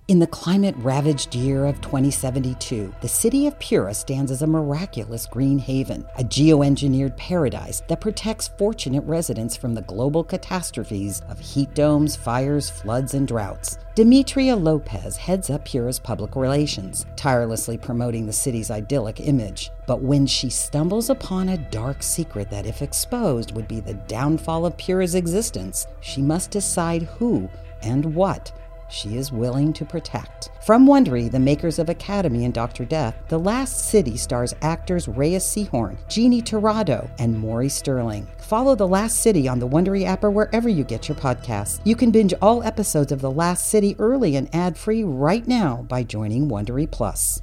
In the climate-ravaged year of 2072, the city of Pura stands as a miraculous green haven, a geoengineered paradise that protects fortunate residents from the global catastrophes of heat domes, fires, floods, and droughts. Demetria Lopez heads up Pura's public relations, tirelessly promoting the city's idyllic image. But when she stumbles upon a dark secret that, if exposed, would be the downfall of Pura's existence, she must decide who and what she is willing to protect. From Wondery, the makers of Academy and Dr. Death, The Last City stars actors Reyes Sehorn, Jeannie Torrado, and Maury Sterling. Follow The Last City on the Wondery app or wherever you get your podcasts. You can binge all episodes of The Last City early and ad-free right now by joining Wondery Plus.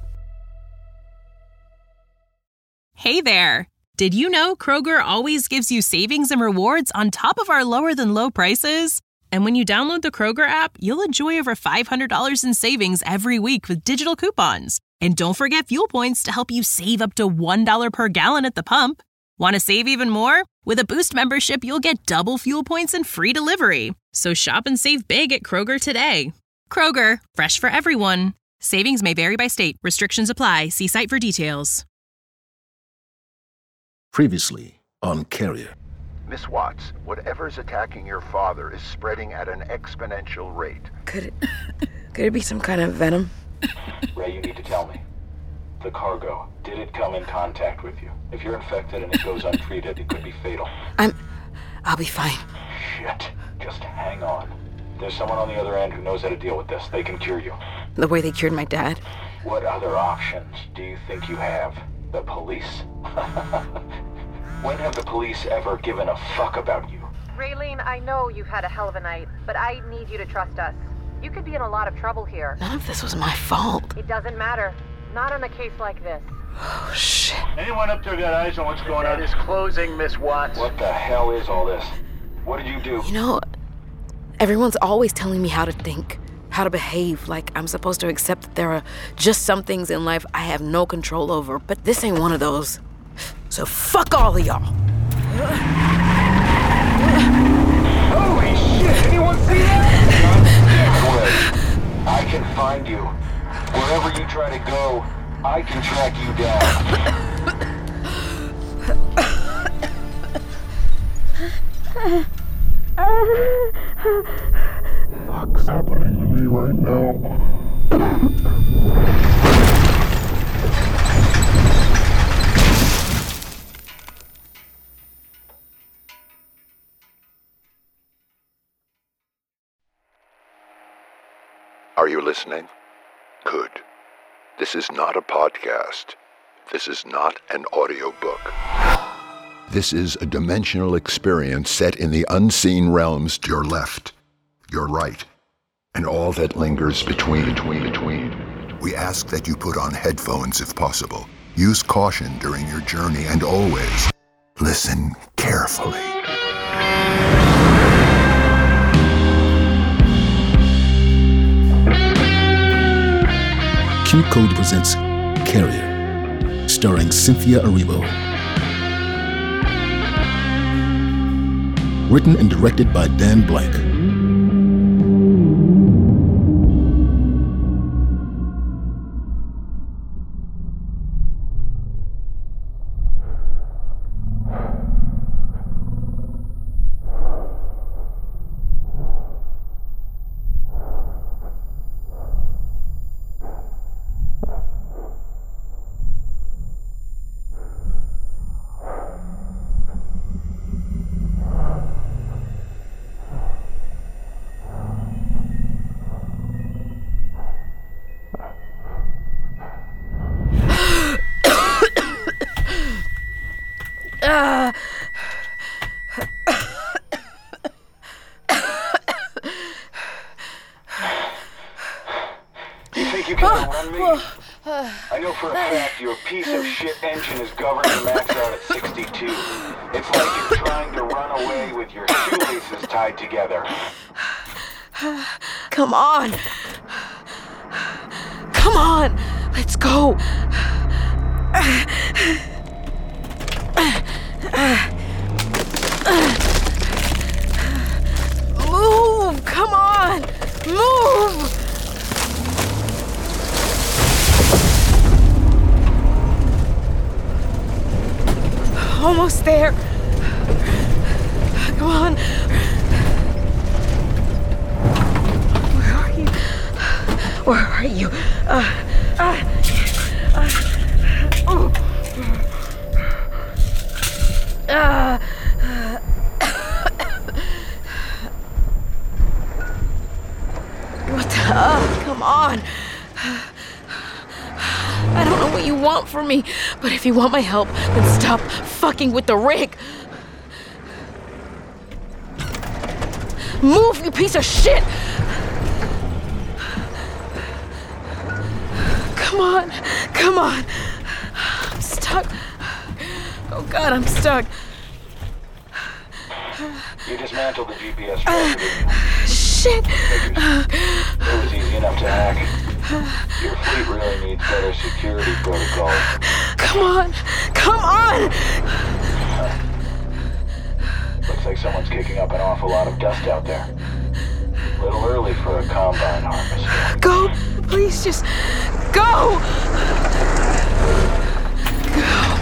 Hey there! Did you know Kroger always gives you savings and rewards on top of our lower-than-low prices? And when you download the Kroger app, you'll enjoy over $500 in savings every week with digital coupons. And don't forget fuel points to help you save up to $1 per gallon at the pump. Want to save even more? With a Boost membership, you'll get double fuel points and free delivery. So shop and save big at Kroger today. Kroger, fresh for everyone. Savings may vary by state. Restrictions apply. See site for details. Previously on Carrier. Miss Watts, whatever's attacking your father is spreading at an exponential rate. Could it be some kind of venom? Ray, you need to tell me. The cargo, did it come in contact with you? If you're infected and it goes untreated, it could be fatal. I'll be fine. Shit. Just hang on. There's someone on the other end who knows how to deal with this. They can cure you. The way they cured my dad. What other options do you think you have? The police? When have the police ever given a fuck about you? Raylene, I know you've had a hell of a night, but I need you to trust us. You could be in a lot of trouble here. None of this was my fault. It doesn't matter. Not on a case like this. Oh, shit. Anyone up there got eyes on what's going on? It is closing, Miss Watts. What the hell is all this? What did you do? You know, everyone's always telling me how to think, how to behave, like I'm supposed to accept that there are just some things in life I have no control over, but this ain't one of those. So fuck all of y'all. Holy shit! Anyone see that? I can find you. Wherever you try to go, I can track you down. What's happening to me right now? Are you listening? Good. This is not a podcast. This is not an audiobook. This is a dimensional experience set in the unseen realms to your left, your right, and all that lingers between. We ask that you put on headphones if possible. Use caution during your journey and always listen carefully. Q Code presents Carrier, starring Cynthia Erivo. Written and directed by Dan Blank. I know for a fact your piece of shit engine is governed to max out at 62. It's like you're trying to run away with your shoelaces tied together. Come on. Come on. Let's go. Move. Come on. Move. Almost there. Come on. Where are you? Where are you? What the? Come on. I don't know what you want from me, but if you want my help, then stop fucking with the rig. Move, you piece of shit! Come on, come on. I'm stuck. Oh God, I'm stuck. You dismantled the GPS tracker, didn't you? Shit! It was easy enough to hack. Your fleet really needs better security protocols. Come on! Come on! Looks like someone's kicking up an awful lot of dust out there. A little early for a combine harvest. Go! Please just go! Go.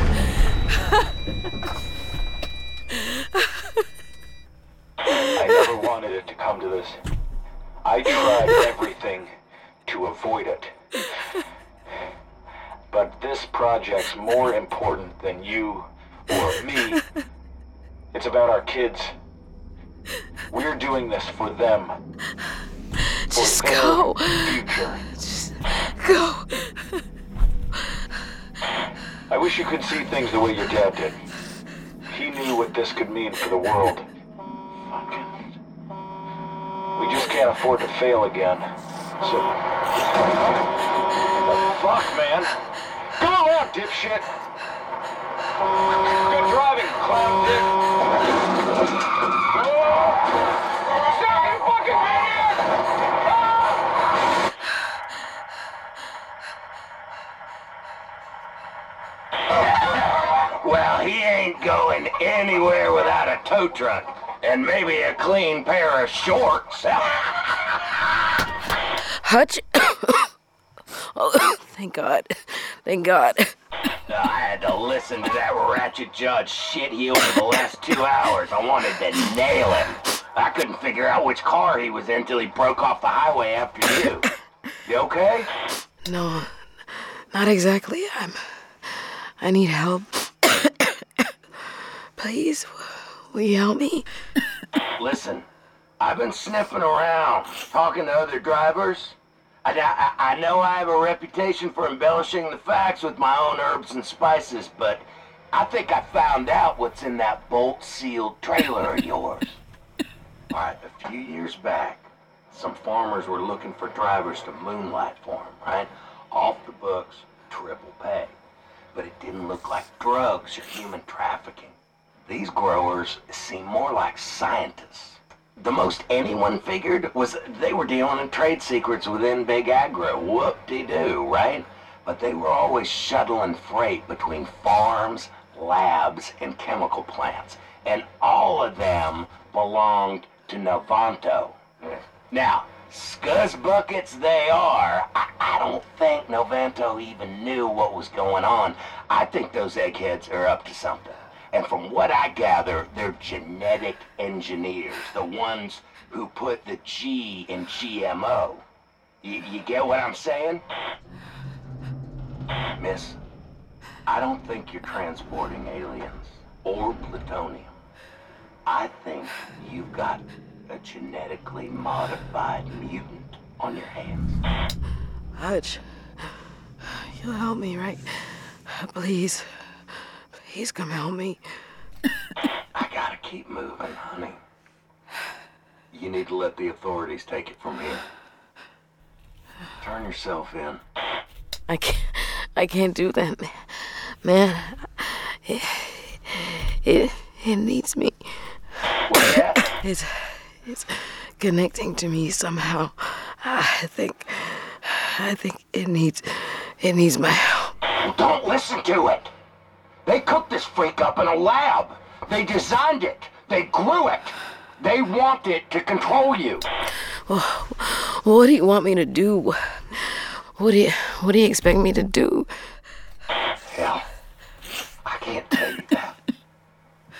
I never wanted it to come to this. I tried everything to avoid it. But this project's more important than you or me. It's about our kids. We're doing this for them. Just for their go. future. Just go. I wish you could see things the way your dad did. He knew what this could mean for the world. We just can't afford to fail again. So... The fuck, man? Go on, dipshit! Good driving, clown dick! Stop it, fucking maniac! Well, he ain't going anywhere without a tow truck. And maybe a clean pair of shorts. Hutch? Oh, thank God. Thank God. I had to listen to that ratchet judge shit-heel for the last 2 hours. I wanted to nail him. I couldn't figure out which car he was in till he broke off the highway after you. You okay? No, not exactly. I need help. Please, will you help me? Listen, I've been sniffing around, talking to other drivers. I know I have a reputation for embellishing the facts with my own herbs and spices, but I think I found out what's in that bolt-sealed trailer of yours. All right, a few years back, some farmers were looking for drivers to moonlight for them, right? Off the books, triple pay. But it didn't look like drugs or human trafficking. These growers seem more like scientists. The most anyone figured was they were dealing in trade secrets within Big Agro. Whoop-de-doo, right? But they were always shuttling freight between farms, labs, and chemical plants. And all of them belonged to Novanto. Now, scuzz buckets they are. I don't think Novanto even knew what was going on. I think those eggheads are up to something. And from what I gather, they're genetic engineers, the ones who put the G in GMO. You get what I'm saying? Miss, I don't think you're transporting aliens or plutonium. I think you've got a genetically modified mutant on your hands. Hutch, you'll help me, right? Please. Please come help me. I gotta keep moving, honey. You need to let the authorities take it from here. Turn yourself in. I can't do that, man. It needs me. What's that? It's connecting to me somehow. I think it needs my help. Well, don't listen to it. They cooked this freak up in a lab. They designed it. They grew it. They want it to control you. Well, what do you want me to do? What do you expect me to do? Hell, I can't tell you that.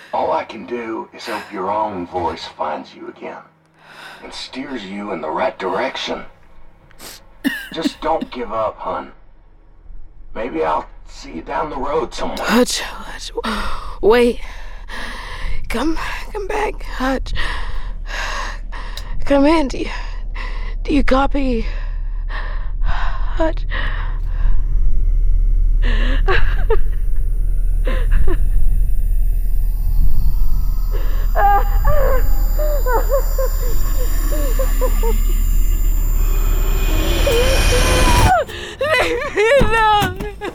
All I can do is hope your own voice finds you again and steers you in the right direction. Just don't give up, hun. Maybe I'll see you down the road somewhere. Hutch, wait. Come back, Hutch. Come in. Do you copy? Hutch. Leave me alone.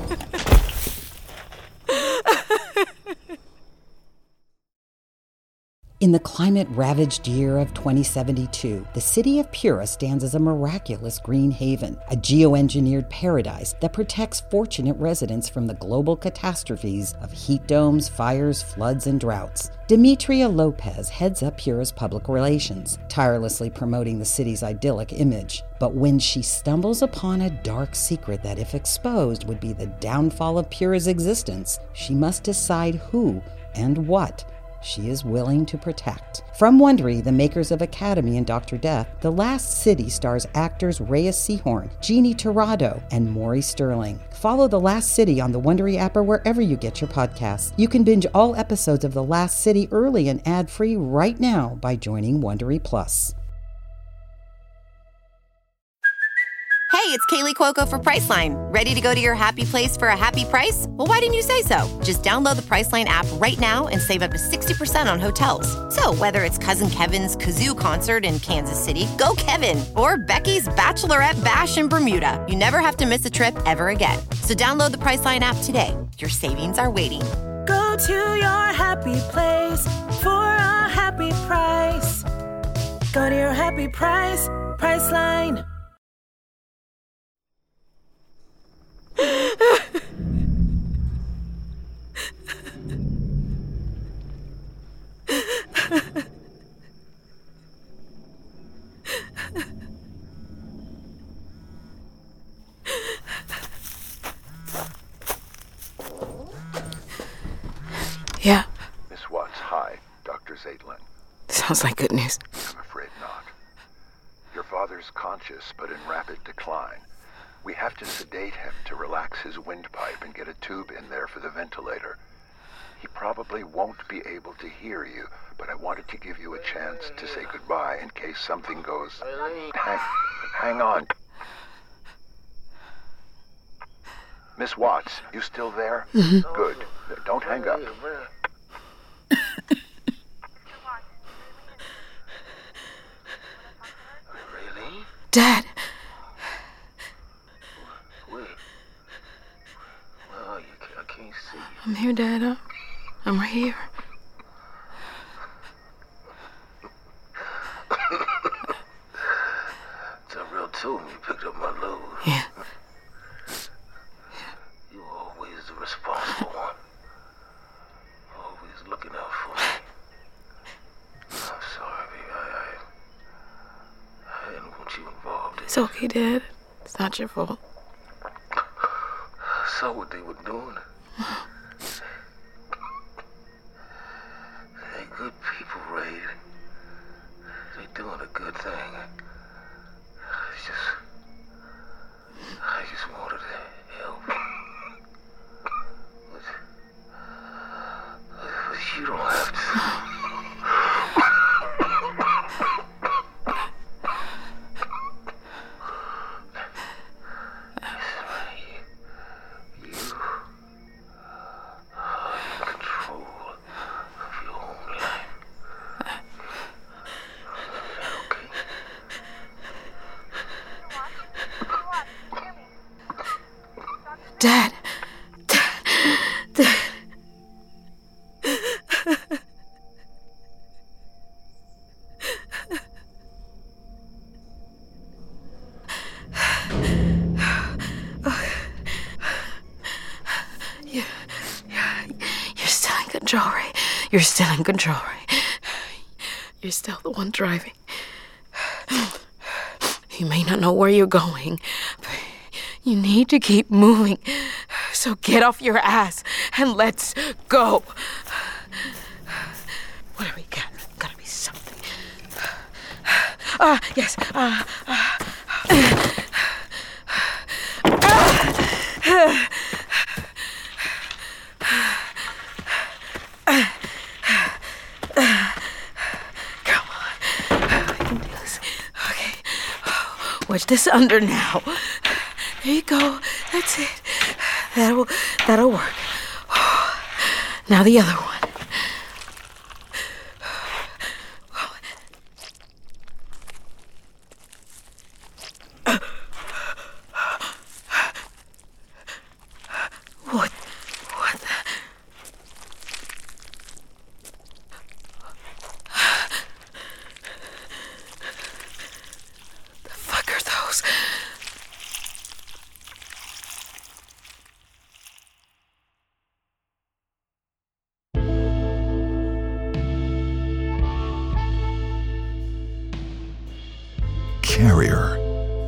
In the climate-ravaged year of 2072, the city of Pura stands as a miraculous green haven, a geoengineered paradise that protects fortunate residents from the global catastrophes of heat domes, fires, floods, and droughts. Demetria Lopez heads up Pura's public relations, tirelessly promoting the city's idyllic image. But when she stumbles upon a dark secret that, if exposed, would be the downfall of Pura's existence, she must decide who and what she is willing to protect. From Wondery, the makers of Academy and Dr. Death, The Last City stars actors Reyes Sehorn, Jeannie Tirado, and Maury Sterling. Follow The Last City on the Wondery app or wherever you get your podcasts. You can binge all episodes of The Last City early and ad-free right now by joining Wondery Plus. Hey, it's Kaylee Cuoco for Priceline. Ready to go to your happy place for a happy price? Well, why didn't you say so? Just download the Priceline app right now and save up to 60% on hotels. So whether it's Cousin Kevin's Kazoo Concert in Kansas City, go Kevin, or Becky's Bachelorette Bash in Bermuda, you never have to miss a trip ever again. So download the Priceline app today. Your savings are waiting. Go to your happy place for a happy price. Go to your happy price, Priceline. Yeah. Miss Watts, hi. Dr. Zaitlin. Sounds like good news. I'm afraid not. Your father's conscious, but in rapid decline. We have to sedate him to relax his windpipe and get a tube in there for the ventilator. He probably won't be able to hear you, but I wanted to give you a chance to say goodbye in case something goes... Hang on. Miss Watts, you still there? Mm-hmm. Good. Don't hang up. Dad. I can't see you. I'm here, Dad. I'm right here. It's a real tune you picked up my load. Yeah. You were always the responsible one. Always looking out for me. I'm sorry, baby. I didn't want you involved. It's okay, Dad. It's not your fault. I saw what they were doing. They're good people, Ray. They're doing a good thing. I just wanted to help. But you don't have to. Dad. You're still in control, Ray. You're still in control, Ray. You're still the one driving. You may not know where you're going, but you need to keep moving. So get off your ass and let's go. What do we got? Gotta be something. Yes. Come on. I can do this. Okay. Wedge this under now. There you go. That's it. That'll work. Now the other one. What the fuck are those? Carrier.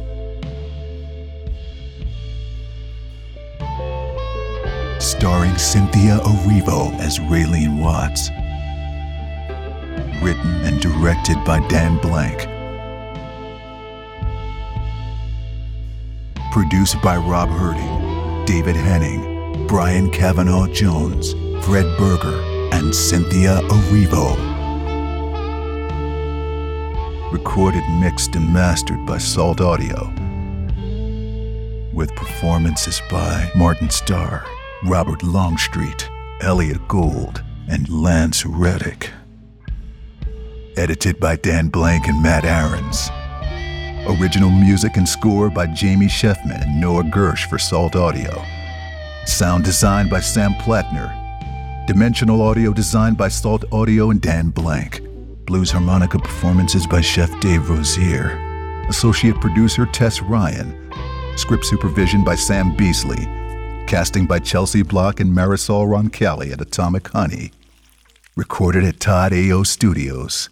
Starring Cynthia Erivo as Raylene Watts. Written and directed by Dan Blank. Produced by Rob Herding, David Henning, Brian Cavanaugh Jones, Fred Berger, and Cynthia Erivo. Recorded, mixed, and mastered by Salt Audio. With performances by Martin Starr, Robert Longstreet, Elliot Gould, and Lance Reddick. Edited by Dan Blank and Matt Aarons. Original music and score by Jamie Sheffman and Noah Gersh for Salt Audio. Sound design by Sam Plattner. Dimensional audio designed by Salt Audio and Dan Blank. Blues harmonica performances by Chef Dave Rosier. Associate producer Tess Ryan. Script supervision by Sam Beasley. Casting by Chelsea Block and Marisol Roncalli at Atomic Honey. Recorded at Todd A.O. Studios.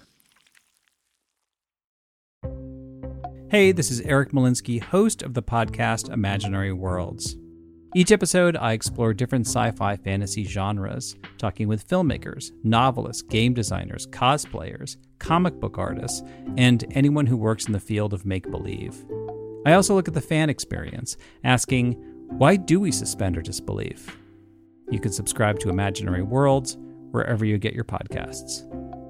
Hey, this is Eric Malinsky, host of the podcast Imaginary Worlds. Each episode, I explore different sci-fi fantasy genres, talking with filmmakers, novelists, game designers, cosplayers, comic book artists, and anyone who works in the field of make-believe. I also look at the fan experience, asking, why do we suspend our disbelief? You can subscribe to Imaginary Worlds wherever you get your podcasts.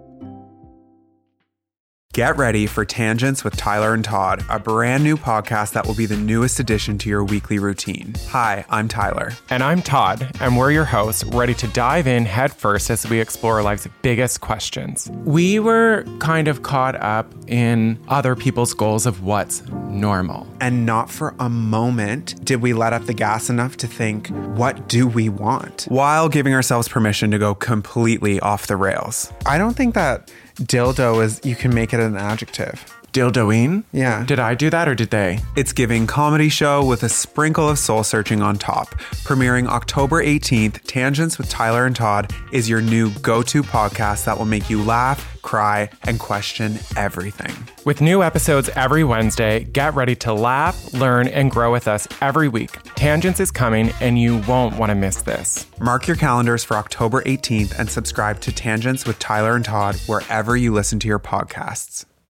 Get ready for Tangents with Tyler and Todd, a brand new podcast that will be the newest addition to your weekly routine. Hi, I'm Tyler. And I'm Todd, and we're your hosts, ready to dive in headfirst as we explore life's biggest questions. We were kind of caught up in other people's goals of what's normal. And not for a moment did we let up the gas enough to think, what do we want? While giving ourselves permission to go completely off the rails. I don't think that dildo is, you can make it an adjective. Dildoing? Yeah. Did I do that or did they? It's giving comedy show with a sprinkle of soul searching on top. Premiering October 18th, Tangents with Tyler and Todd is your new go-to podcast that will make you laugh, cry, and question everything. With new episodes every Wednesday, get ready to laugh, learn, and grow with us every week. Tangents is coming and you won't want to miss this. Mark your calendars for October 18th and subscribe to Tangents with Tyler and Todd wherever you listen to your podcasts.